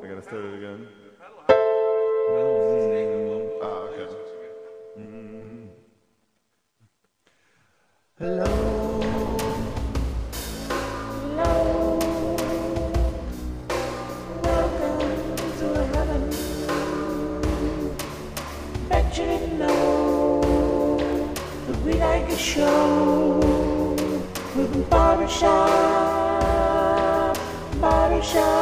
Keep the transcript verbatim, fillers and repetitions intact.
I gotta start it again. Mm. Ah, okay. Mm. Hello. Hello. Welcome to heaven. Bet you didn't know that we like a show with a barbershop, barbershop.